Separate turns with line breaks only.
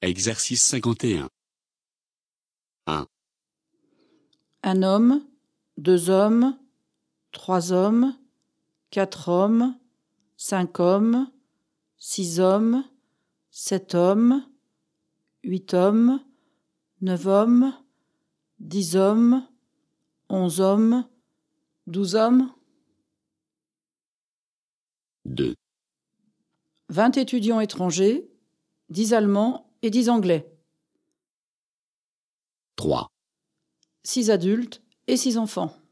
Exercice 51. 1,
Un homme, 2 hommes, 3 hommes, 4 hommes, 5 hommes, 6 hommes, 7 hommes, 8 hommes, 9 hommes, 10 hommes, 11 hommes, 12 hommes.
2,
20 étudiants étrangers, 10 Allemands et 10 Anglais,
3,
6 adultes et 6 enfants.